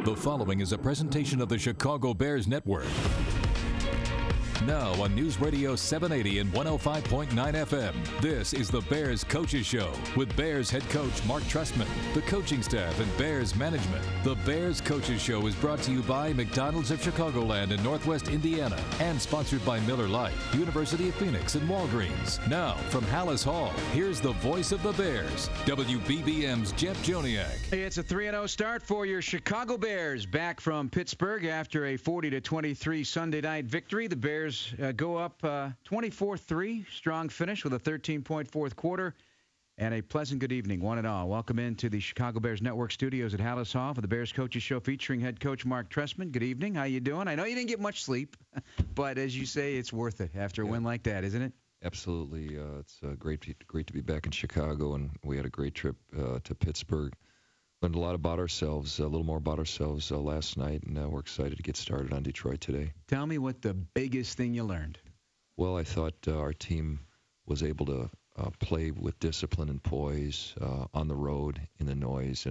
The following is a presentation of the Chicago Bears Network. Now on News Radio 780 and 105.9 FM, this is the Bears Coaches Show with Bears head coach Mark Trestman, the coaching staff, and Bears management. The Bears Coaches Show is brought to you by McDonald's of Chicagoland in Northwest Indiana and sponsored by Miller Lite, University of Phoenix, and Walgreens. Now, from Hallis Hall, here's the voice of the Bears, WBBM's Jeff Joniak. Hey, it's a 3-0 start for your Chicago Bears. Back from Pittsburgh after a 40-23 Sunday night victory. The Bears go up 24-3, strong finish with a 13-point fourth quarter, and a pleasant good evening, one and all. Welcome into the Chicago Bears Network studios at Hallis Hall for the Bears Coaches Show featuring head coach Mark Trestman. Good evening. How you doing? I know you didn't get much sleep, but as you say, it's worth it after a win like that, isn't it? Absolutely. It's great to be back in Chicago, and we had a great trip to Pittsburgh. Learned a lot about ourselves, a little more about ourselves last night, and we're excited to get started on Detroit today. Tell me what the biggest thing you learned. Well, I thought our team was able to play with discipline and poise on the road, in the noise,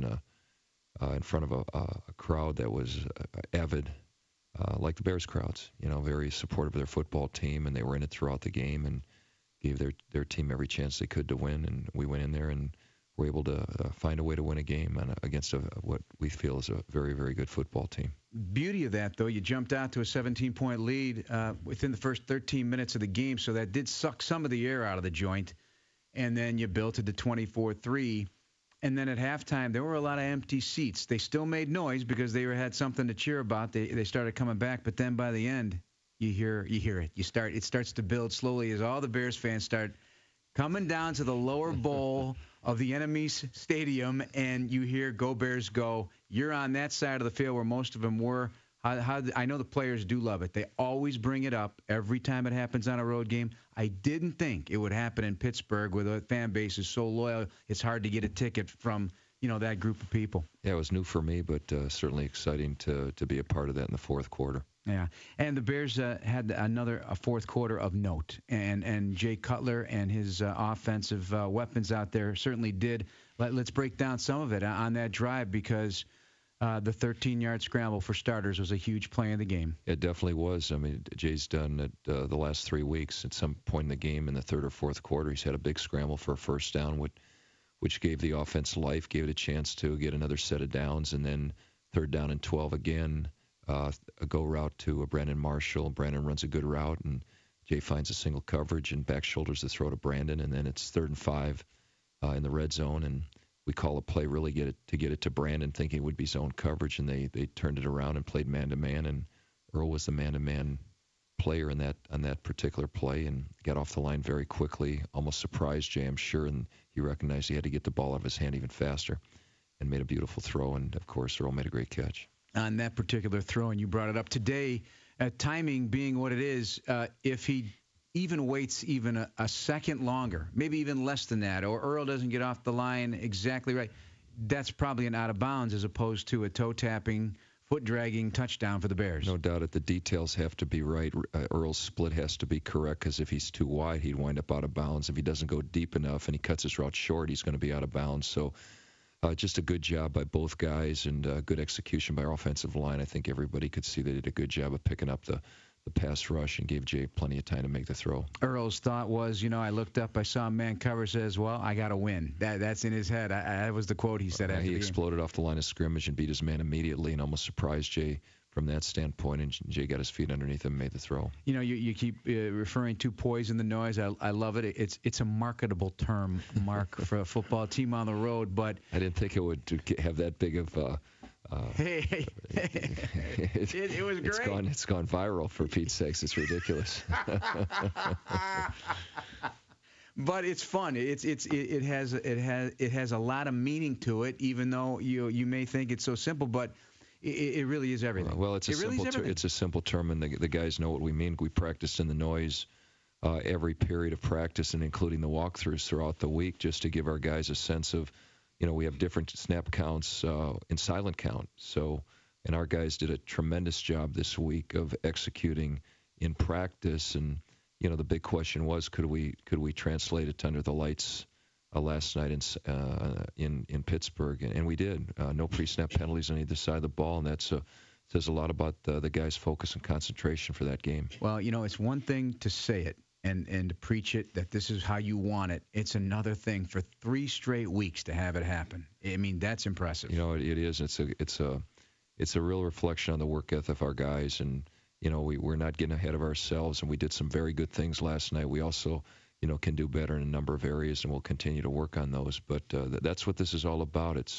in front of a crowd that was avid, like the Bears crowds, very supportive of their football team, and they were in it throughout the game and gave their team every chance they could to win, and we went in there and we're able to find a way to win a game against what we feel is a very, very good football team. Beauty of that, though, you jumped out to a 17-point lead within the first 13 minutes of the game, so that did suck some of the air out of the joint. And then you built it to 24-3. And then at halftime, there were a lot of empty seats. They still made noise because they had something to cheer about. They started coming back, but then by the end, you hear it. It starts to build slowly as all the Bears fans start coming down to the lower bowl of the enemy's stadium, and you hear "Go Bears, go!" You're on that side of the field where most of them were. I know the players do love it. They always bring it up every time it happens on a road game. I didn't think it would happen in Pittsburgh, where the fan base is so loyal. It's hard to get a ticket from that group of people. Yeah, it was new for me, but certainly exciting to be a part of that in the fourth quarter. Yeah, and the Bears had a fourth quarter of note, and Jay Cutler and his offensive weapons out there certainly did. Let's break down some of it on that drive, because the 13-yard scramble for starters was a huge play in the game. It definitely was. I mean, Jay's done it the last 3 weeks. At some point in the game, in the third or fourth quarter, he's had a big scramble for a first down, which gave the offense life, gave it a chance to get another set of downs, and then third down and 12 again. A go route to Brandon Marshall. Brandon runs a good route, and Jay finds a single coverage and back shoulders the throw to Brandon, and then it's 3rd and 5 in the red zone, and we call a play really get it to Brandon, thinking it would be zone coverage, and they turned it around and played man-to-man, and Earl was the man-to-man player on that particular play and got off the line very quickly, almost surprised Jay, I'm sure, and he recognized he had to get the ball out of his hand even faster and made a beautiful throw, and, of course, Earl made a great catch. On that particular throw, and you brought it up today, timing being what it is, if he even waits even a second longer, maybe even less than that, or Earl doesn't get off the line exactly right, that's probably an out of bounds as opposed to a toe-tapping, foot-dragging touchdown for the Bears. No doubt the details have to be right. Earl's split has to be correct, because if he's too wide, he'd wind up out of bounds. If he doesn't go deep enough and he cuts his route short, he's going to be out of bounds. So just a good job by both guys, and good execution by our offensive line. I think everybody could see they did a good job of picking up the pass rush and gave Jay plenty of time to make the throw. Earl's thought was, I looked up, I saw a man cover, says, well, I got to win. That's in his head. That was the quote he said after the game. He exploded off the line of scrimmage and beat his man immediately and almost surprised Jay from that standpoint, and Jay got his feet underneath him and made the throw. You keep referring to poise in the noise. I love it. It's a marketable term, Mark, for a football team on the road. But I didn't think it would have that big of it was great. It's gone viral, for Pete's sakes. It's ridiculous. But it's fun. It has a lot of meaning to it, even though you may think it's so simple, but it really is everything. Well, it's a simple term, and the guys know what we mean. We practice in the noise every period of practice, and including the walkthroughs throughout the week, just to give our guys a sense of, we have different snap counts in silent count. And our guys did a tremendous job this week of executing in practice. And the big question was, could we translate it to under the lights last night in Pittsburgh, and we did. No pre-snap penalties on either side of the ball, and that says a lot about the guys' focus and concentration for that game. Well, it's one thing to say it and to preach it that this is how you want it. It's another thing for 3 straight weeks to have it happen. I mean, that's impressive. It is. It's a real reflection on the work ethic of our guys, and we're not getting ahead of ourselves, and we did some very good things last night. We also can do better in a number of areas, and we'll continue to work on those. But that's what this is all about. It's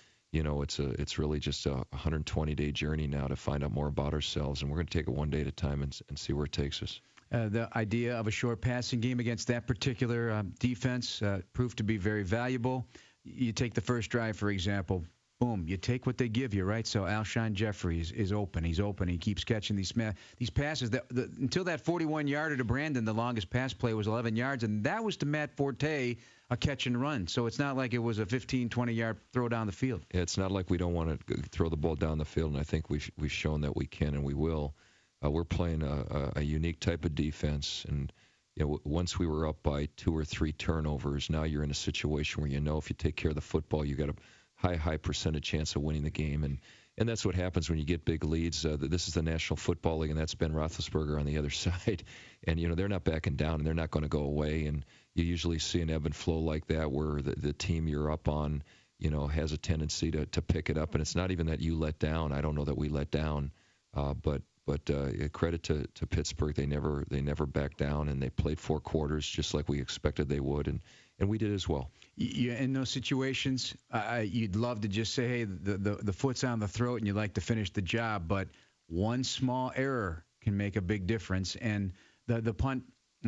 really just a 120-day journey now to find out more about ourselves, and we're going to take it one day at a time and see where it takes us. The idea of a short passing game against that particular defense proved to be very valuable. You take the first drive, for example. Boom, you take what they give you, right? So Alshon Jeffrey is open. He's open. He keeps catching these passes. Until that 41-yarder to Brandon, the longest pass play was 11 yards, and that was to Matt Forte, a catch and run. So it's not like it was a 15, 20-yard throw down the field. Yeah, it's not like we don't want to throw the ball down the field, and I think we've shown that we can and we will. We're playing a unique type of defense, and once we were up by 2 or 3 turnovers, now you're in a situation where if you take care of the football, you got a high percentage chance of winning the game, and that's what happens when you get big leads. This is the National Football League, and that's Ben Roethlisberger on the other side, and they're not backing down, and they're not going to go away. And you usually see an ebb and flow like that, where the team you're up on, has a tendency to pick it up, and it's not even that you let down. I don't know that we let down, but credit to Pittsburgh, they never backed down, and they played 4 quarters just like we expected they would, and we did as well. In those situations, you'd love to just say, hey, the foot's on the throat and you'd like to finish the job, but one small error can make a big difference. And the punt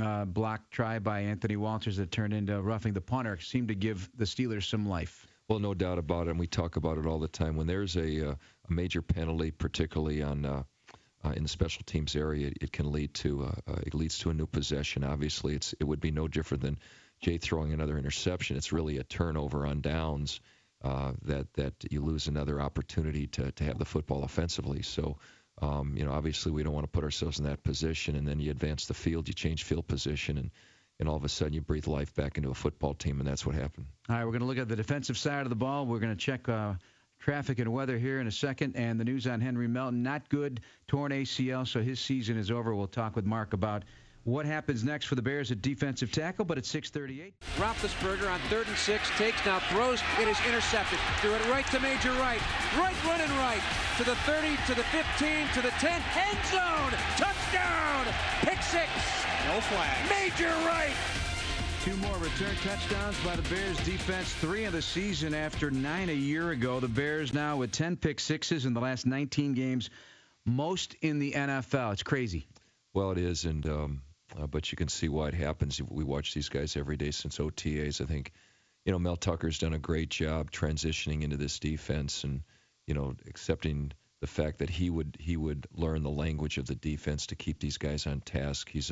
block try by Anthony Walters that turned into roughing the punter seemed to give the Steelers some life. Well, no doubt about it, and we talk about it all the time. When there's a major penalty, particularly in the special teams area, it can lead to it leads to a new possession. Obviously, it would be no different than Jay throwing another interception. It's really a turnover on downs that you lose another opportunity to have the football offensively. So, obviously we don't want to put ourselves in that position, and then you advance the field, you change field position, and all of a sudden you breathe life back into a football team, and that's what happened. All right, we're going to look at the defensive side of the ball. We're going to check traffic and weather here in a second, and the news on Henry Melton. Not good, torn ACL, so his season is over. We'll talk with Mark about what happens next for the Bears at defensive tackle, but at 6:38. Roethlisberger on 3rd and 6, takes, now throws, it is intercepted. Threw it right to Major Wright. Running right, to the 30, to the 15, to the 10, end zone, touchdown, pick 6. No flag. Major Wright. 2 more return touchdowns by the Bears defense, 3 of the season after 9 a year ago. The Bears now with 10 pick sixes in the last 19 games, most in the NFL. It's crazy. Well, it is, and but you can see why it happens. We watch these guys every day since OTAs. I think, Mel Tucker's done a great job transitioning into this defense, and accepting the fact that he would learn the language of the defense to keep these guys on task. He's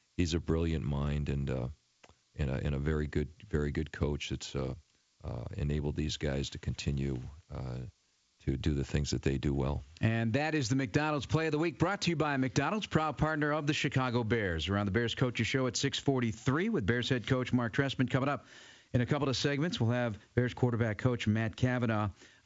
a brilliant mind, and a very good coach that's enabled these guys to continue to do the things that they do well. And that is the McDonald's Play of the Week, brought to you by McDonald's, proud partner of the Chicago Bears. We're on the Bears Coaches Show at 6:43 with Bears head coach Mark Trestman. Coming up in a couple of segments, we'll have Bears quarterback coach Matt Cavanaugh.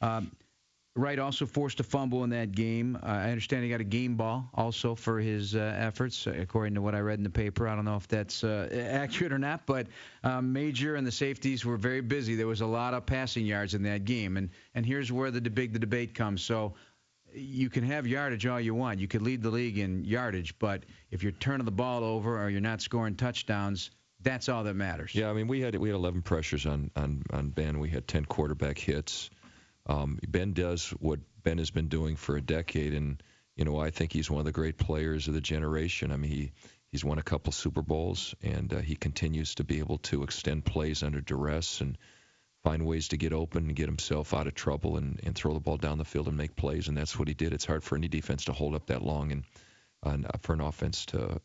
Wright also forced a fumble in that game. I understand he got a game ball also for his efforts, according to what I read in the paper. I don't know if that's accurate or not, but Major and the safeties were very busy. There was a lot of passing yards in that game, and here's where the debate comes. So you can have yardage all you want. You could lead the league in yardage, but if you're turning the ball over or you're not scoring touchdowns, that's all that matters. Yeah, I mean, we had 11 pressures on Ben. We had 10 quarterback hits. Ben does what Ben has been doing for a decade, and I think he's one of the great players of the generation. I mean, he's won a couple Super Bowls, and he continues to be able to extend plays under duress and find ways to get open and get himself out of trouble and throw the ball down the field and make plays, and that's what he did. It's hard for any defense to hold up that long, and for an offense to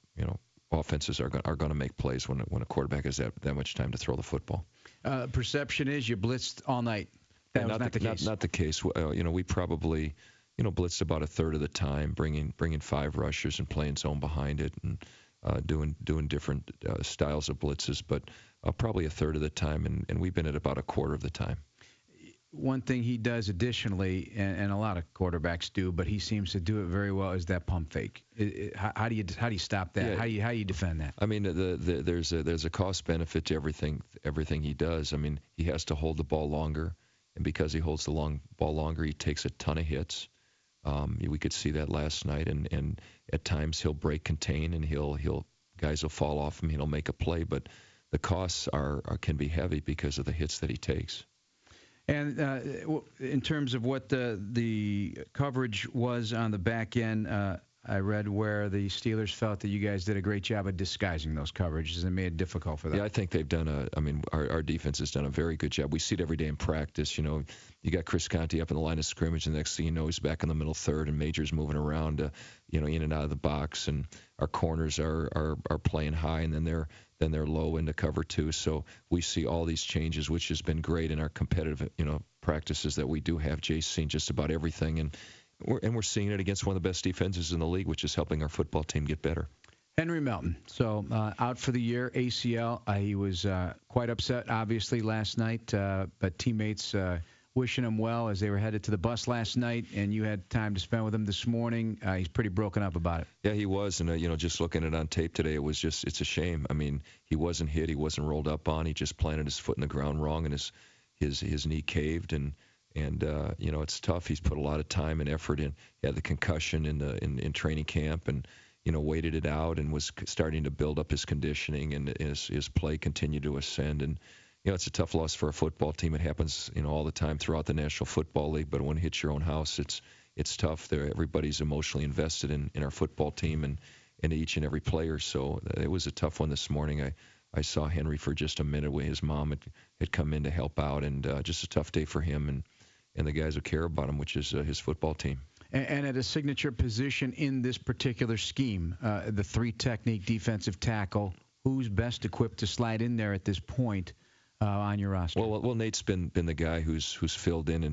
offenses are going to make plays when a quarterback has that much time to throw the football. Perception is you blitzed all night. That was not the case. Not the case. We probably, blitzed about a third of the time, bringing 5 rushers and playing zone behind it. And doing different styles of blitzes, but probably a third of the time, and we've been at about a quarter of the time. One thing he does additionally, and a lot of quarterbacks do, but he seems to do it very well, is that pump fake. How do you stop that? Yeah. How do you defend that? I mean, there's a cost benefit to everything he does. I mean, he has to hold the ball longer, and because he holds the ball longer, he takes a ton of hits. We could see that last night, and at times he'll break contain, and guys will fall off him. He'll make a play, but the costs can be heavy because of the hits that he takes. And in terms of what the coverage was on the back end, I read where the Steelers felt that you guys did a great job of disguising those coverages and made it difficult for them. Yeah, I think they've done our defense has done a very good job. We see it every day in practice. You know, you got Chris Conte up in the line of scrimmage, and the next thing you know, he's back in the middle third, and Major's moving around, in and out of the box, and our corners are playing high, and then they're low into cover two. So we see all these changes, which has been great in our competitive, practices that we do have. Jay's seen just about everything, and we're seeing it against one of the best defenses in the league, which is helping our football team get better. Henry Melton, so out for the year, ACL. He was quite upset, obviously, last night, but teammates wishing him well as they were headed to the bus last night, and you had time to spend with him this morning. He's pretty broken up about it. Yeah, he was, and just looking at it on tape today, it's a shame. I mean, he wasn't hit, he wasn't rolled up on, he just planted his foot in the ground wrong, and his knee caved, and it's tough. He's put a lot of time and effort in. He had the concussion in training camp, and waited it out, and was starting to build up his conditioning, and his play continued to ascend. And it's a tough loss for a football team. It happens all the time throughout the National Football League, but when it hits your own house, it's tough. Everybody's emotionally invested in our football team and each and every player. So it was a tough one this morning. I saw Henry for just a minute when his mom had come in to help out, and just a tough day for him and the guys who care about him, which is his football team. And at a signature position in this particular scheme, the three-technique defensive tackle, who's best equipped to slide in there at this point on your roster? Well, Nate's been the guy who's filled in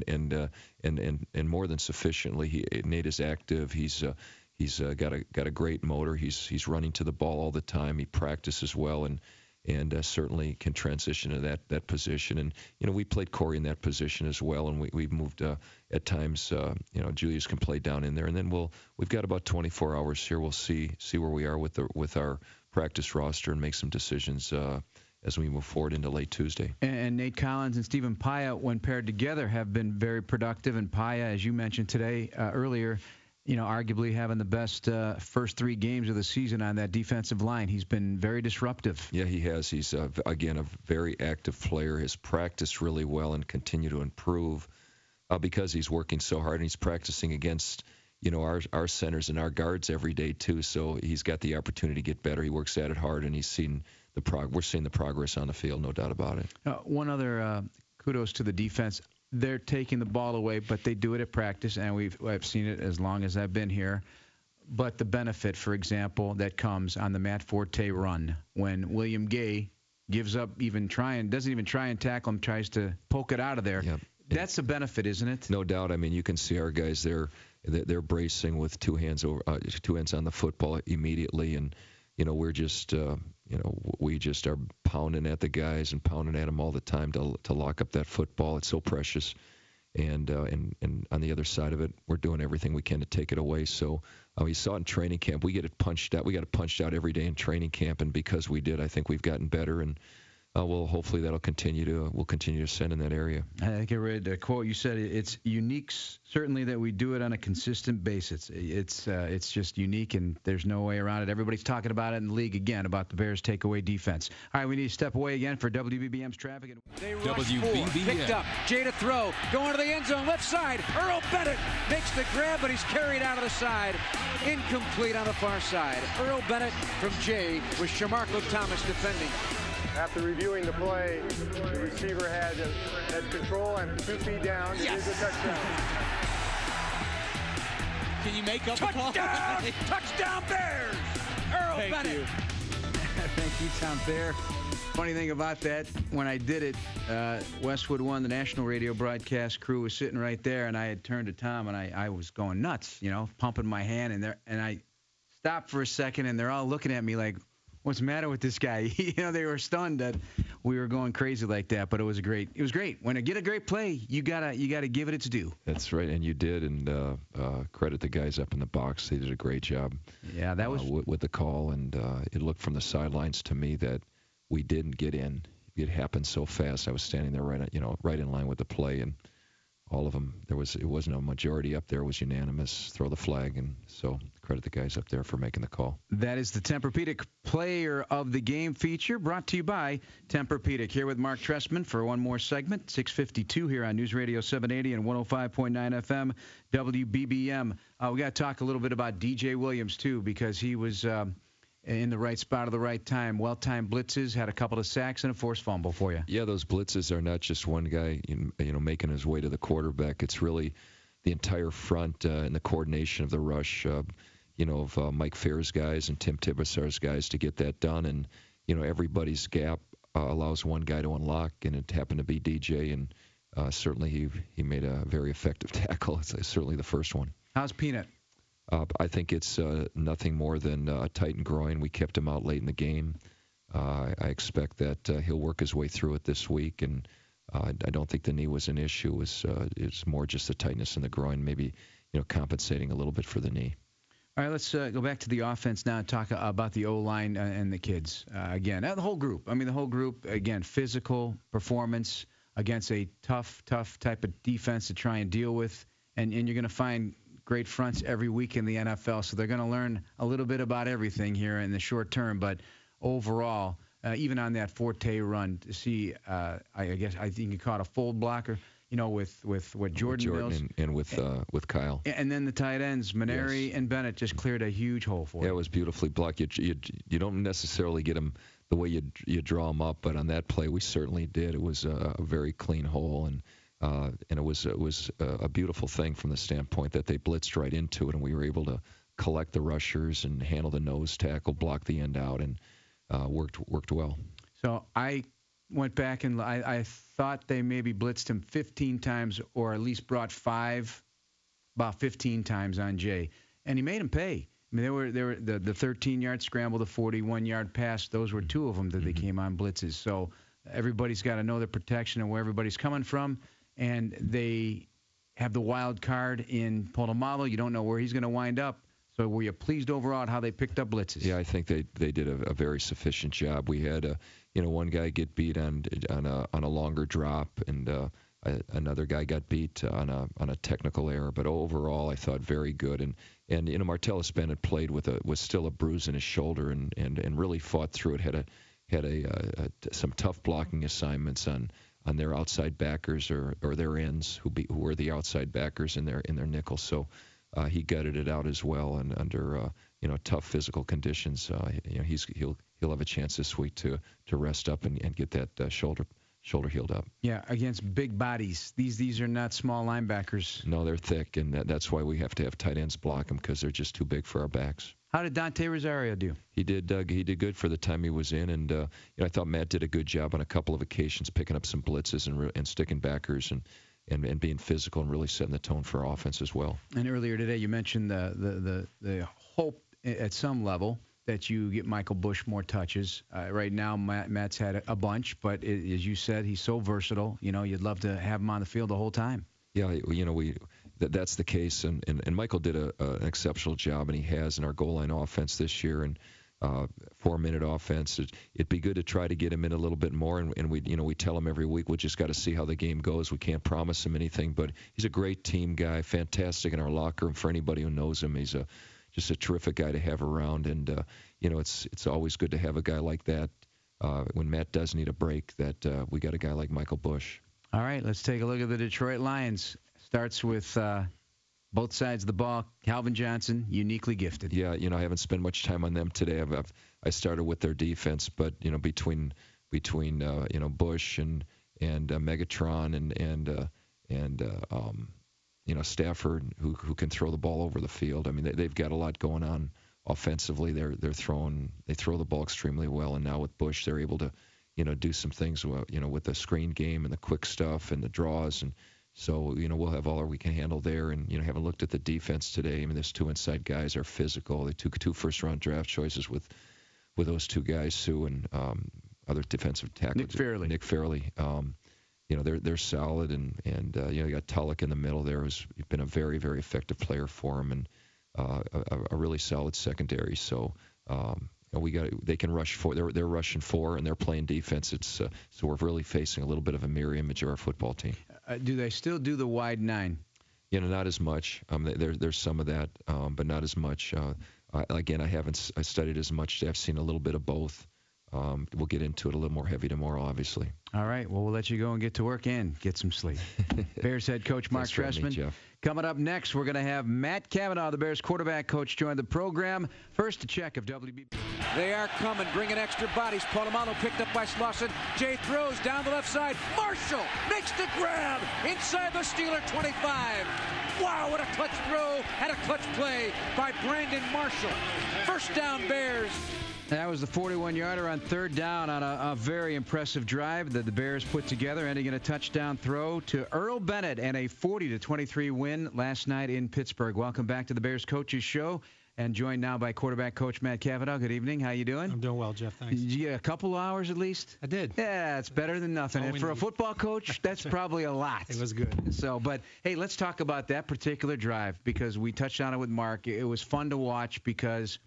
and more than sufficiently. Nate is active. He's got a great motor. He's running to the ball all the time. He practices well and certainly can transition to that position. And we played Corey in that position as well, and we moved at times. Julius can play down in there, and then we've got about 24 hours here. We'll see where we are with our practice roster and make some decisions as we move forward into late Tuesday. And Nate Collins and Stephen Paia, when paired together, have been very productive. And Paia, as you mentioned today earlier, arguably having the best first three games of the season on that defensive line. He's been very disruptive. Yeah, he has. He's, again, a very active player. Has practiced really well and continue to improve because he's working so hard, and he's practicing against, our centers and our guards every day, too. So he's got the opportunity to get better. He works at it hard, and he's seen we're seeing the progress on the field, no doubt about it. One other kudos to the defense. They're taking the ball away, but they do it at practice, and I've seen it as long as I've been here. But the benefit, for example, that comes on the Matt Forte run when William Gay gives up doesn't even try and tackle him, tries to poke it out of there. Yep. That's a benefit, isn't it? No doubt. I mean, you can see our guys they're bracing with two hands on the football immediately, and we're just we just are pounding at the guys and pounding at them all the time to lock up that football. It's so precious, and on the other side of it, we're doing everything we can to take it away. So we saw it in training camp. We get it punched out. We got it punched out every day in training camp, and because we did, I think we've gotten better, and hopefully that'll continue to ascend in that area. I think I read a quote. You said it's unique, certainly, that we do it on a consistent basis. It's just unique, and there's no way around it. Everybody's talking about it in the league again about the Bears' takeaway defense. All right, we need to step away again for WBBM's traffic. They rush forward, picked up, Jay to throw, going to the end zone, left side. Earl Bennett makes the grab, but he's carried out of the side. Incomplete on the far side. Earl Bennett from Jay with Shamarko Thomas defending. After reviewing the play, the receiver had control and 2 feet down. It is a touchdown. Can you make up Touchdown! a call? Touchdown Bears! Earl Thank Bennett. you. Thank you, Tom Thayer. Funny thing about that, when I did it, Westwood One, the national radio broadcast crew, was sitting right there, and I had turned to Tom, and I was going nuts, pumping my hand in there, and I stopped for a second, and they're all looking at me like, what's the matter with this guy? They were stunned that we were going crazy like that, but it was great. It was great. When you get a great play, you gotta give it its due. That's right, and you did, and credit the guys up in the box. They did a great job. Yeah, that was with the call, and it looked from the sidelines to me that we didn't get in. It happened so fast. I was standing there right in line with the play, and all of them. It wasn't a majority up there. It was unanimous. Throw the flag, and so credit the guys up there for making the call. That is the Tempur-Pedic Player of the Game feature, brought to you by Tempur-Pedic. Here with Mark Trestman for one more segment, 6:52 here on News Radio 780 and 105.9 FM WBBM. We got to talk a little bit about DJ Williams too, because he was in the right spot at the right time. Well-timed blitzes, had a couple of sacks and a forced fumble for you. Yeah, those blitzes are not just one guy, making his way to the quarterback. It's really the entire front and the coordination of the rush, of Mike Fair's guys and Tim Tibesar's guys to get that done. And, everybody's gap allows one guy to unlock, and it happened to be DJ. And certainly he made a very effective tackle. It's certainly the first one. How's Peanut? I think it's nothing more than a tightened groin. We kept him out late in the game. I expect that he'll work his way through it this week, and I don't think the knee was an issue. It's more just the tightness in the groin, maybe compensating a little bit for the knee. All right, let's go back to the offense now and talk about the O-line and the kids. Again, the whole group. The whole group, again, physical performance against a tough type of defense to try and deal with, and you're going to find great fronts every week in the NFL, so they're going to learn a little bit about everything here in the short term. But overall, even on that Forte run, to see, I think you caught a fold blocker, with what Jordan Mills and with Kyle, and then the tight ends, Maneri and Bennett just cleared a huge hole for you. Yeah, it was beautifully blocked. You don't necessarily get them the way you draw them up, but on that play we certainly did. It was a very clean hole, and it was a beautiful thing from the standpoint that they blitzed right into it, and we were able to collect the rushers and handle the nose tackle, block the end out, and worked well. So I went back and I thought they maybe blitzed him 15 times, or at least brought about 15 times on Jay, and he made him pay. They were the 13-yard scramble, the 41-yard pass. Those were two of them that they came on blitzes. So everybody's got to know their protection and where everybody's coming from. And they have the wild card in Polamalu. You don't know where he's going to wind up. So were you pleased overall at how they picked up blitzes? Yeah, I think they did a very sufficient job. We had one guy get beat on a longer drop, and another guy got beat on a technical error. But overall, I thought very good. And Martellus Bennett played with still a bruise in his shoulder, and really fought through it. Had some tough blocking assignments on their outside backers or their ends who were the outside backers in their nickel. So he gutted it out as well, and under tough physical conditions, he'll have a chance this week to rest up and get that shoulder healed up. Yeah, against big bodies. These are not small linebackers. No, they're thick, and that's why we have to have tight ends block them, because they're just too big for our backs. How did Dante Rosario do? He did good for the time he was in, and I thought Matt did a good job on a couple of occasions, picking up some blitzes and sticking backers and being physical and really setting the tone for our offense as well. And earlier today you mentioned the hope at some level that you get Michael Bush more touches. Right now Matt's had a bunch, but as you said, he's so versatile. You'd love to have him on the field the whole time. Yeah, that's the case, and Michael did an exceptional job, and he has in our goal line offense this year, and 4-minute offense. It'd be good to try to get him in a little bit more, and we tell him every week we just got to see how the game goes. We can't promise him anything, but he's a great team guy, fantastic in our locker room. For anybody who knows him, he's just a terrific guy to have around, and it's always good to have a guy like that when Matt does need a break. That we got a guy like Michael Bush. All right, let's take a look at the Detroit Lions. Starts with both sides of the ball. Calvin Johnson, uniquely gifted. Yeah, I haven't spent much time on them today. I started with their defense, but between Bush and Megatron and Stafford, who can throw the ball over the field. I mean, they've got a lot going on offensively. They throw the ball extremely well, and now with Bush, they're able to do some things with the screen game and the quick stuff and the draws, and So, we'll have all we can handle there. And, having looked at the defense today, I mean, those 2 inside guys are physical. They took 2 first-round draft choices with those 2 guys, Sue and other defensive tackles. Nick Fairley. They're solid. And you got Tulloch in the middle there, who's been a very, very effective player for him, and a really solid secondary. So, they can rush 4. They're rushing 4, and they're playing defense. So we're really facing a little bit of a mirror image of our football team. Do they still do the wide 9? Not as much. There's some of that, but not as much. Again, I haven't studied as much. I've seen a little bit of both. We'll get into it a little more heavy tomorrow, obviously. All right. Well, we'll let you go and get to work and get some sleep. Bears head coach Mark Trestman. Coming up next, we're going to have Matt Cavanaugh, the Bears quarterback coach, join the program. First, a check of WB. They are coming, bringing extra bodies. Polamalu picked up by Slauson. Jay throws down the left side. Marshall makes the grab inside the Steeler 25. Wow, what a clutch throw and a clutch play by Brandon Marshall. First down, Bears. That was the 41-yarder on third down on a very impressive drive that the Bears put together, ending in a touchdown throw to Earl Bennett and a 40-23 win last night in Pittsburgh. Welcome back to the Bears Coaches Show, and joined now by quarterback coach Matt Cavanaugh. Good evening. How you doing? I'm doing well, Jeff. Thanks. Did you get a couple hours at least? I did. Yeah, it's better than nothing. And for a football coach, that's probably a lot. It was good. So, but hey, let's talk about that particular drive, because we touched on it with Mark. It was fun to watch because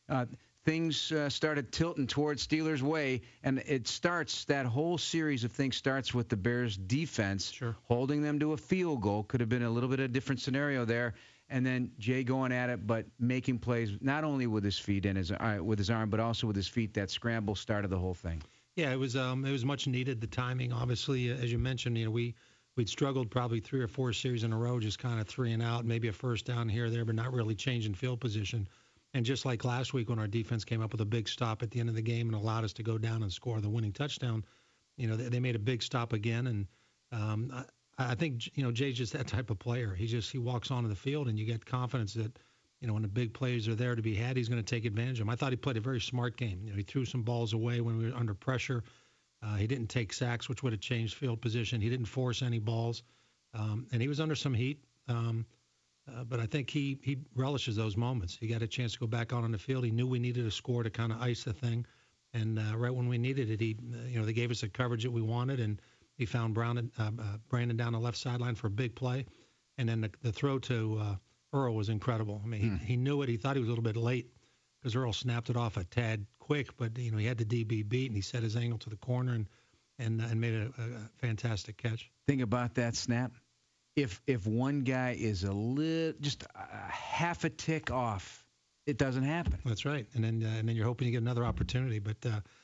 things started tilting towards Steelers' way, and that whole series of things starts with the Bears' defense holding them to a field goal. Could have been a little bit of a different scenario there, and then Jay going at it, but making plays not only with his feet and with his arm, but also with his feet. That scramble started the whole thing. Yeah, it was much needed. The timing, obviously, as you mentioned, we'd struggled probably 3 or 4 series in a row, just kind of 3 and out, maybe a first down here or there, but not really changing field position. And just like last week when our defense came up with a big stop at the end of the game and allowed us to go down and score the winning touchdown, they made a big stop again. And I think, Jay's just that type of player. He walks onto the field, and you get confidence that, when the big plays are there to be had, he's going to take advantage of them. I thought he played a very smart game. He threw some balls away when we were under pressure. He didn't take sacks, which would have changed field position. He didn't force any balls. And he was under some heat. But I think he relishes those moments. He got a chance to go back out on the field. He knew we needed a score to kind of ice the thing. And right when we needed it, they gave us the coverage that we wanted, and he found Brandon down the left sideline for a big play. And then the throw to Earl was incredible. I mean, he knew it. He thought he was a little bit late because Earl snapped it off a tad quick, but he had the DB beat, and he set his angle to the corner and made a fantastic catch. Thing about that snap, if one guy is just a half a tick off, it doesn't happen. That's right. And then you're hoping you get another opportunity. But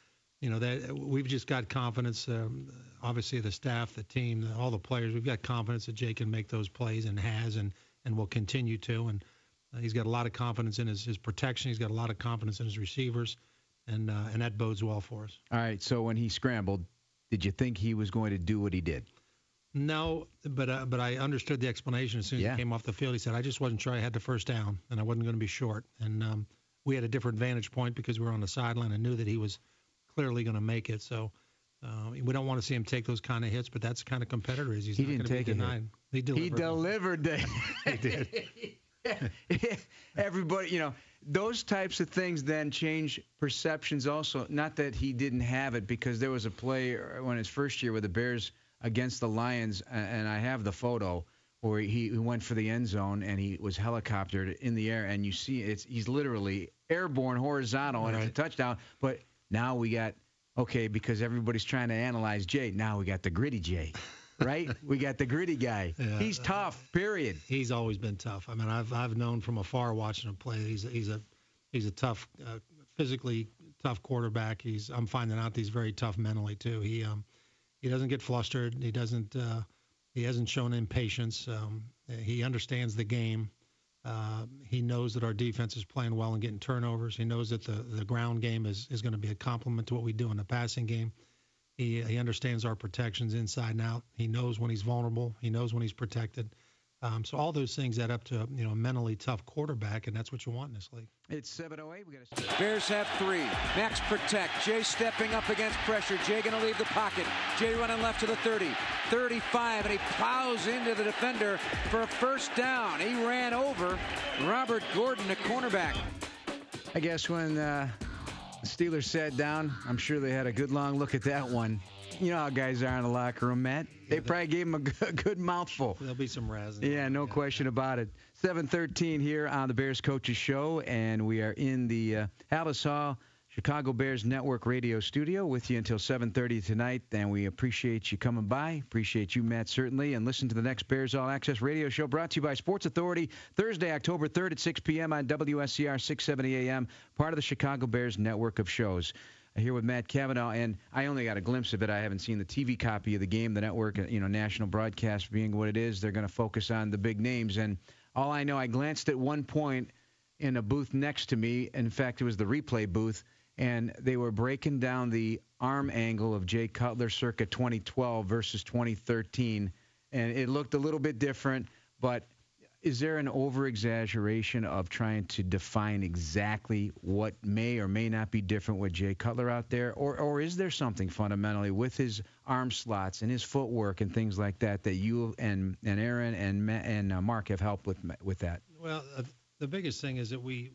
that we've just got confidence. Obviously, the staff, the team, all the players. We've got confidence that Jay can make those plays and will continue to. And he's got a lot of confidence in his protection. He's got a lot of confidence in his receivers, and that bodes well for us. All right. So when he scrambled, did you think he was going to do what he did? No, but I understood the explanation as soon as he came off the field. He said, I just wasn't sure I had the first down, and I wasn't going to be short. And we had a different vantage point because we were on the sideline and knew that he was clearly going to make it. So we don't want to see him take those kind of hits, but that's the kind of competitor he is. He didn't take it. He delivered. He did. Everybody, those types of things then change perceptions also. Not that he didn't have it, because there was a play when his first year with the Bears against the Lions, and I have the photo where he went for the end zone and he was helicoptered in the air, and you see he's literally airborne horizontal, and it's a touchdown. But now we got, because everybody's trying to analyze Jay, now we got the gritty Jay, right? We got the gritty guy. Yeah, he's tough, period. He's always been tough. I mean, I've known from afar watching him play. He's a tough, physically tough quarterback. I'm finding out he's very tough mentally too. He doesn't get flustered. He hasn't shown impatience. He understands the game. He knows that our defense is playing well and getting turnovers. He knows that the ground game is going to be a complement to what we do in the passing game. He understands our protections inside and out. He knows when he's vulnerable. He knows when he's protected. So all those things add up to a mentally tough quarterback, and that's what you want in this league. It's 7:08. We got to. Bears have 3. Max protect. Jay stepping up against pressure. Jay going to leave the pocket. Jay running left to the 30, 35, and he plows into the defender for a first down. He ran over Robert Gordon, the cornerback. I guess when the Steelers sat down, I'm sure they had a good long look at that one. You know how guys are in the locker room, Matt. They probably gave him a good mouthful. There'll be some razzing. Yeah, no question about it. 7:13 here on the Bears Coaches Show, and we are in the Hallis Hall Chicago Bears Network radio studio with you until 7:30 tonight, and we appreciate you coming by. Appreciate you, Matt, certainly, and listen to the next Bears All Access radio show brought to you by Sports Authority, Thursday, October 3rd at 6 p.m. on WSCR 670 AM, part of the Chicago Bears network of shows. Here with Matt Cavanaugh, and I only got a glimpse of it. I haven't seen the TV copy of the game. The network, national broadcast being what it is, they're going to focus on the big names. And all I know, I glanced at one point in a booth next to me. In fact, it was the replay booth, and they were breaking down the arm angle of Jay Cutler circa 2012 versus 2013, and it looked a little bit different, but is there an over-exaggeration of trying to define exactly what may or may not be different with Jay Cutler out there? Or is there something fundamentally with his arm slots and his footwork and things like that that you and Aaron and Mark have helped with that? Well, the biggest thing is that when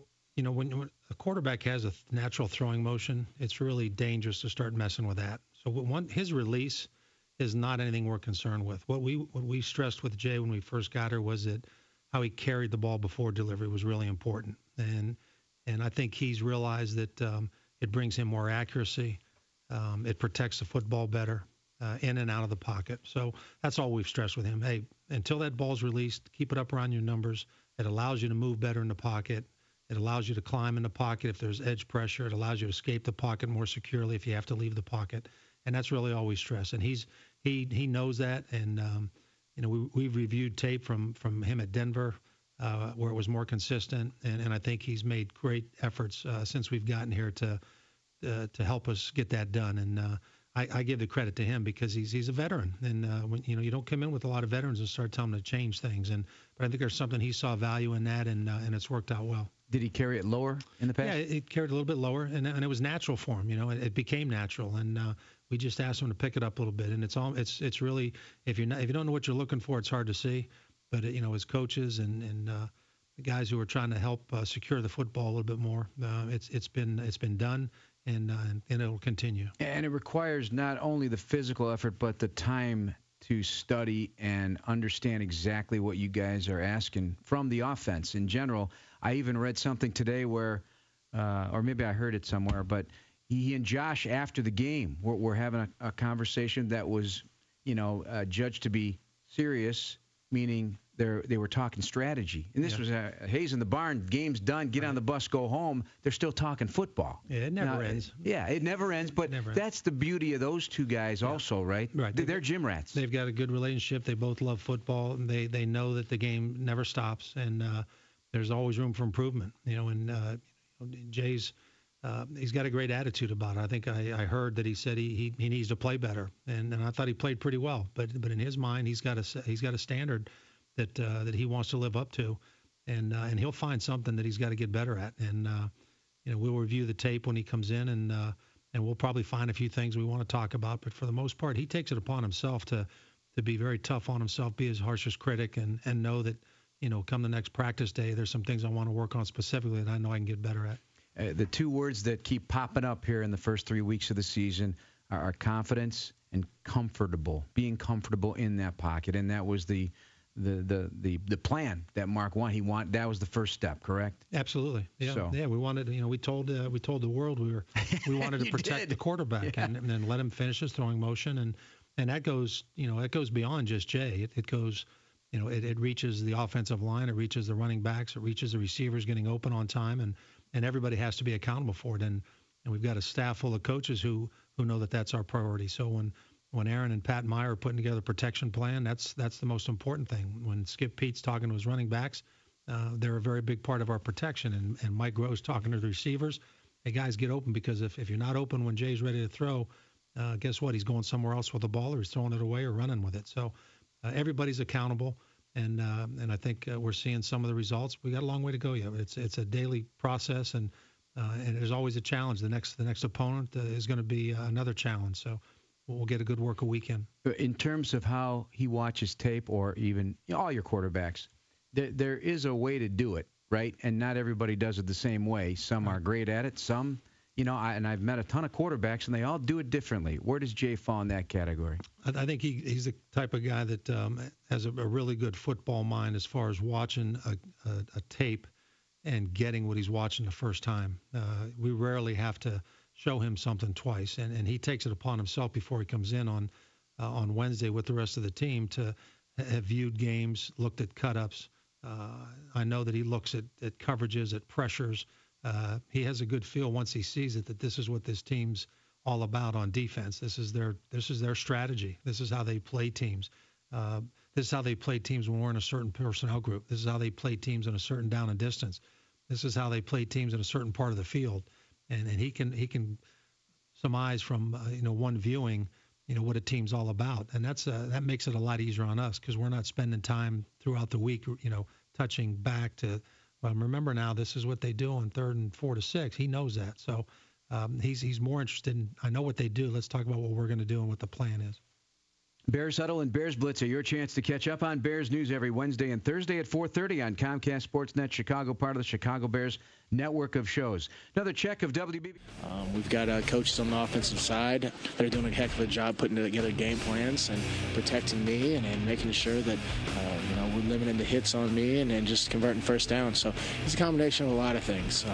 a quarterback has a natural throwing motion, it's really dangerous to start messing with that. So his release is not anything we're concerned with. What we stressed with Jay when we first got her was that how he carried the ball before delivery was really important, and I think he's realized that it brings him more accuracy, it protects the football better in and out of the pocket. So that's all we've stressed with him. Hey, until that ball's released, keep it up around your numbers. It allows you to move better in the pocket. It allows you to climb in the pocket if there's edge pressure. It allows you to escape the pocket more securely if you have to leave the pocket. And that's really all we stress. And he knows that. And we've reviewed tape from him at Denver where it was more consistent. And I think he's made great efforts since we've gotten here to help us get that done. And I give the credit to him because he's a veteran. And when you don't come in with a lot of veterans and start telling them to change things. But I think there's something he saw value in that, and it's worked out well. Did he carry it lower in the past? Yeah, it carried a little bit lower, and it was natural for him. It became natural, and we just asked him to pick it up a little bit. And it's really if you don't know what you're looking for, it's hard to see. But as coaches and the guys who are trying to help secure the football a little bit more, it's been done, and it'll continue. And it requires not only the physical effort, but the time to study and understand exactly what you guys are asking from the offense in general. I even read something today where, or maybe I heard it somewhere, but he and Josh after the game were having a conversation that was, judged to be serious, meaning they were talking strategy. And this was Hayes in the barn, game's done, get on the bus, go home. They're still talking football. Yeah, it never ends. Yeah, it never ends. But that's the beauty of those two guys also, right? Right. They're gym rats. They've got a good relationship. They both love football. And they know that the game never stops. And there's always room for improvement. Jay's he's got a great attitude about it. I think I heard that he said he needs to play better. And I thought he played pretty well. But in his mind, he's got a standard that he wants to live up to, and he'll find something that he's got to get better at. And we'll review the tape when he comes in, and we'll probably find a few things we want to talk about. But for the most part, he takes it upon himself to be very tough on himself, be his harshest critic, and know that come the next practice day, there's some things I want to work on specifically that I know I can get better at. The two words that keep popping up here in the first 3 weeks of the season are confidence and comfortable, being comfortable in that pocket, and that was the plan that Mark wanted. That was the first step, correct? Absolutely. Yeah. We wanted. We told the world we wanted to protect the quarterback and then let him finish his throwing motion, and that goes beyond just Jay. It goes. It reaches the offensive line, it reaches the running backs, it reaches the receivers getting open on time, and everybody has to be accountable for it. And we've got a staff full of coaches who know that that's our priority. So when Aaron and Pat Meyer are putting together a protection plan, that's the most important thing. When Skip Pete's talking to his running backs, they're a very big part of our protection. And Mike Groh's talking to the receivers. Hey, guys, get open, because if you're not open when Jay's ready to throw, guess what? He's going somewhere else with the ball, or he's throwing it away or running with it. So everybody's accountable. And I think we're seeing some of the results. We got a long way to go yet. It's a daily process, and there's always a challenge. The next opponent is going to be another challenge. So we'll get a good work a weekend. In terms of how he watches tape, or even all your quarterbacks, there is a way to do it, right? And not everybody does it the same way. Some are great at it. Some, and I've met a ton of quarterbacks, and they all do it differently. Where does Jay fall in that category? I think he's the type of guy that has a really good football mind as far as watching a tape and getting what he's watching the first time. We rarely have to show him something twice, and he takes it upon himself before he comes in on Wednesday with the rest of the team to have viewed games, looked at cut-ups. I know that he looks at coverages, at pressures. He has a good feel once he sees it that this is what this team's all about on defense. This is their strategy. This is how they play teams. This is how they play teams when we're in a certain personnel group. This is how they play teams in a certain down and distance. This is how they play teams in a certain part of the field. And he can surmise from one viewing what a team's all about, and that makes it a lot easier on us because we're not spending time throughout the week touching back to, well, remember now this is what they do on 3rd and 4 to 6. He knows that, so he's more interested in, I know what they do. Let's talk about what we're going to do and what the plan is. Bears Huddle and Bears Blitz are your chance to catch up on Bears news every Wednesday and Thursday at 4:30 on Comcast Sportsnet Chicago, part of the Chicago Bears network of shows. Another check of WBB. We've got coaches on the offensive side that are doing a heck of a job putting together game plans and protecting me and making sure that we're limiting the hits on me and just converting first down. So it's a combination of a lot of things.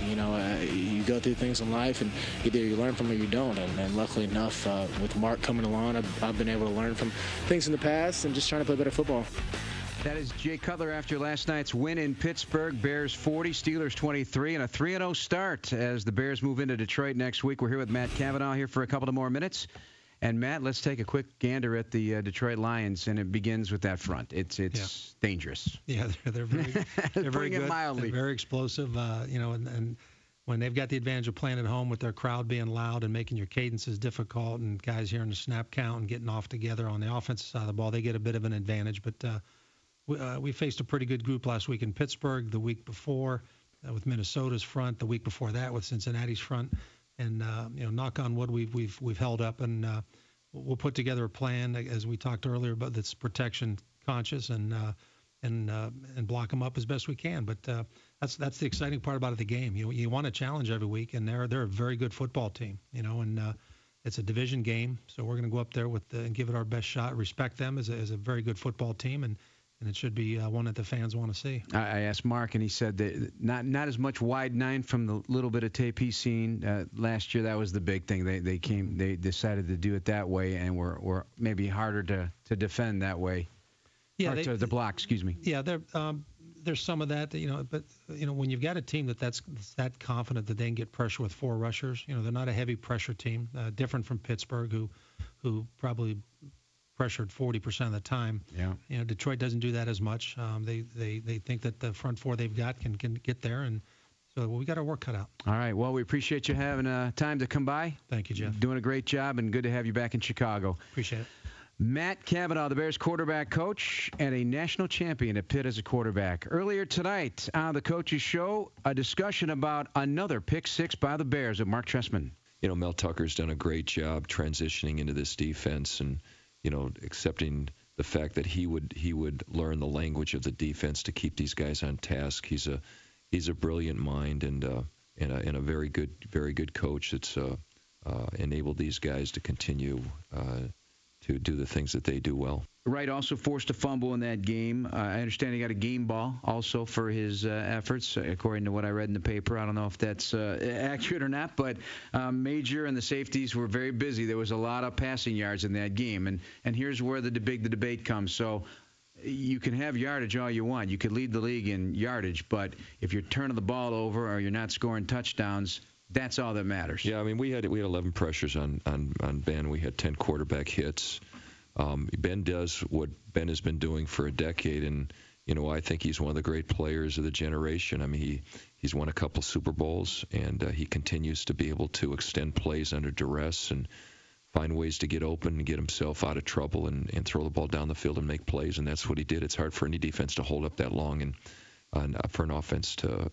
You go through things in life, and either you learn from it or you don't. And luckily enough, with Mark coming along, I've been able to learn from things in the past and just trying to play better football. That is Jay Cutler after last night's win in Pittsburgh. Bears 40, Steelers 23, and a 3-0 start as the Bears move into Detroit next week. We're here with Matt Cavanaugh here for a couple of more minutes. And, Matt, let's take a quick gander at the Detroit Lions, and it begins with that front. It's dangerous. Yeah, they're very good. Mildly. They're very explosive, and when they've got the advantage of playing at home with their crowd being loud and making your cadences difficult and guys hearing the snap count and getting off together on the offensive side of the ball, they get a bit of an advantage. But we faced a pretty good group last week in Pittsburgh, the week before with Minnesota's front, the week before that with Cincinnati's front. And, knock on wood, we've held up, and we'll put together a plan, as we talked earlier, about that's protection conscious and block them up as best we can. But that's the exciting part about the game. You want a challenge every week, and they're a very good football team, and it's a division game, so we're going to go up there and give it our best shot. Respect them as a very good football team, and it should be one that the fans want to see. I asked Mark, and he said that not as much wide nine from the little bit of tape he's seen last year. That was the big thing. They decided to do it that way, and were maybe harder to defend that way. Yeah, to block. Excuse me. Yeah, there's some of that, but when you've got a team that's that confident that they can get pressure with 4 rushers, they're not a heavy pressure team, different from Pittsburgh, who probably pressured 40% of the time. Yeah. Detroit doesn't do that as much. They think that the front 4 they've got can get there, and so we got our work cut out. All right. Well, we appreciate you having time to come by. Thank you, Jeff. Doing a great job, and good to have you back in Chicago. Appreciate it. Matt Cavanaugh, the Bears quarterback coach and a national champion at Pitt as a quarterback. Earlier tonight on the Coaches Show, a discussion about another pick 6 by the Bears with Mark Trestman. Mel Tucker's done a great job transitioning into this defense and, accepting the fact that he would learn the language of the defense to keep these guys on task. He's a brilliant mind and a very good coach that's enabled these guys to continue to do the things that they do well. Wright also forced a fumble in that game. I understand he got a game ball also for his efforts, according to what I read in the paper. I don't know if that's accurate or not, but Major and the safeties were very busy. There was a lot of passing yards in that game, and here's where the debate comes. So you can have yardage all you want. You could lead the league in yardage, but if you're turning the ball over or you're not scoring touchdowns, that's all that matters. Yeah, I mean, we had 11 pressures on Ben. We had 10 quarterback hits. Ben does what Ben has been doing for a decade, and I think he's one of the great players of the generation. I mean, he's won a couple Super Bowls, and he continues to be able to extend plays under duress and find ways to get open and get himself out of trouble and throw the ball down the field and make plays, and that's what he did. It's hard for any defense to hold up that long, and for an offense to,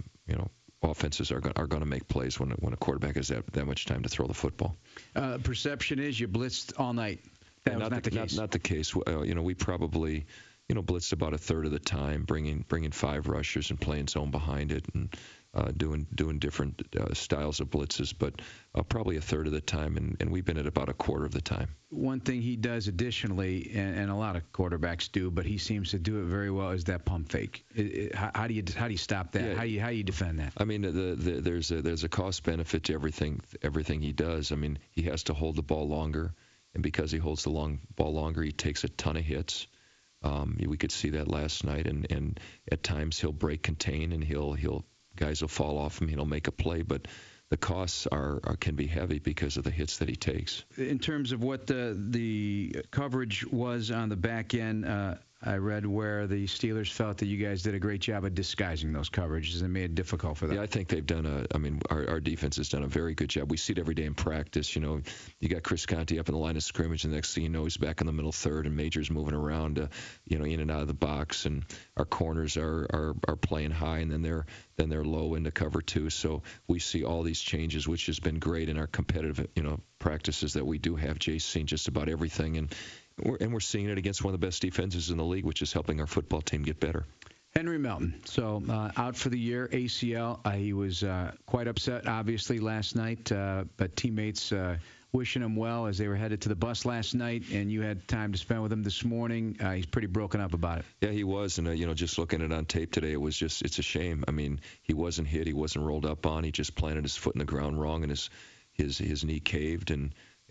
offenses are going to make plays when a quarterback has that much time to throw the football. Perception is you blitzed all night. That was not the case. Not the case. We probably blitzed about a third of the time, bringing 5 rushers and playing zone behind it, and doing different styles of blitzes, but probably a third of the time, and we've been at about a quarter of the time. One thing he does additionally, and a lot of quarterbacks do, but he seems to do it very well, is that pump fake. How do you stop that? Yeah. How do you defend that? I mean, there's a cost benefit to everything he does. I mean, he has to hold the ball longer, and because he holds the ball longer, he takes a ton of hits. We could see that last night, and at times he'll break contain, and guys will fall off him. He'll make a play, but the costs can be heavy because of the hits that he takes. In terms of what the coverage was on the back end, I read where the Steelers felt that you guys did a great job of disguising those coverages and made it difficult for them. Yeah, I think they've done our defense has done a very good job. We see it every day in practice. You got Chris Conte up in the line of scrimmage, and the next thing you know, he's back in the middle third, and Major's moving around, in and out of the box, and our corners are playing high, and then they're low into cover 2. So we see all these changes, which has been great in our competitive, practices that we do have. Jay's seen just about everything, and we're seeing it against one of the best defenses in the league, which is helping our football team get better. Henry Melton, so out for the year, ACL. He was quite upset, obviously, last night, but teammates wishing him well as they were headed to the bus last night, and you had time to spend with him this morning. He's pretty broken up about it. Yeah, he was, and just looking at it on tape today, it's a shame. I mean, he wasn't hit, he wasn't rolled up on, he just planted his foot in the ground wrong, and his knee caved, and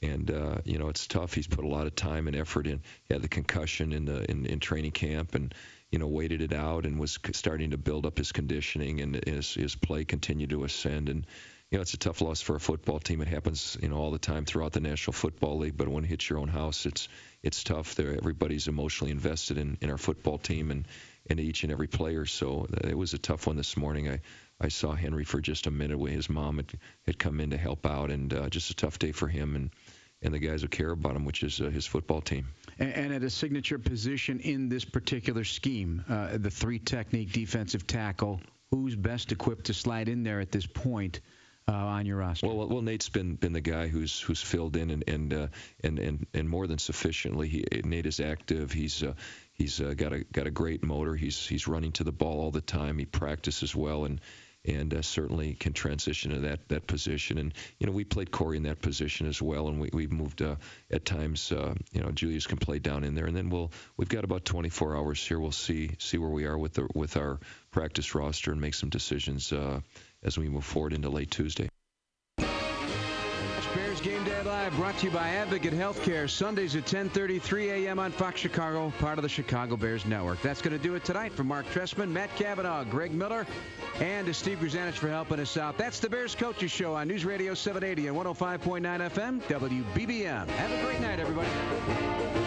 it's tough. He's put a lot of time and effort in. He had the concussion in training camp, and waited it out, and was starting to build up his conditioning, and his play continued to ascend. And it's a tough loss for a football team. It happens all the time throughout the National Football League, but when it hits your own house, it's tough. Everybody's emotionally invested in our football team and each and every player. So it was a tough one this morning. I saw Henry for just a minute when his mom had come in to help out, and just a tough day for him and the guys who care about him, which is his football team. And at a signature position in this particular scheme, the 3-technique defensive tackle, who's best equipped to slide in there at this point on your roster? Well, Nate's been the guy who's filled in and more than sufficiently. Nate is active. He's got a great motor. He's running to the ball all the time. He practices well, and certainly can transition to that position. And we played Corey in that position as well, and we've moved at times. Julius can play down in there, and then we've got about 24 hours here. We'll see where we are with our practice roster and make some decisions as we move forward into late Tuesday. Bears Game Day Live brought to you by Advocate Healthcare. Sundays at 10:33 a.m. on Fox Chicago, part of the Chicago Bears Network. That's going to do it tonight. For Mark Trestman, Matt Cavanaugh, Greg Miller, and to Steve Grzanich for helping us out. That's the Bears Coaches Show on News Radio 780 and 105.9 FM, WBBM. Have a great night, everybody.